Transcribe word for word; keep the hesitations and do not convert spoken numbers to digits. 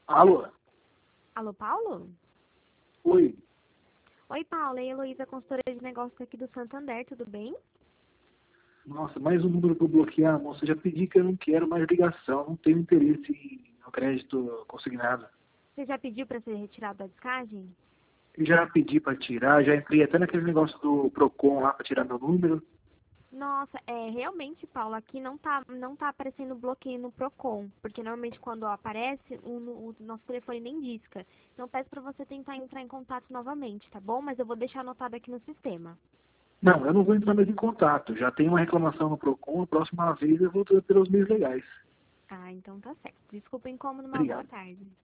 Alô? Alô, Paulo? Oi. Oi, Paulo. É a Heloísa, consultora de negócios aqui do Santander, tudo bem? Nossa, mais um número para bloquear, moça. Eu já pedi que eu não quero mais ligação. Não tenho interesse em no crédito consignado. Você já pediu para ser retirado da descagem? Eu já pedi para tirar, já entrei até naquele negócio do Procon lá para tirar meu número. Nossa, é realmente, Paulo, aqui não tá, não tá aparecendo bloqueio no Procon, porque normalmente quando aparece, o, o nosso telefone nem disca. Então peço para você tentar entrar em contato novamente, tá bom? Mas eu vou deixar anotado aqui no sistema. Não, eu não vou entrar mais em contato. Já tenho uma reclamação no Procon, a próxima vez eu vou ter pelos meios legais. Ah, então tá certo. Desculpa o incômodo, uma boa Obrigado. tarde.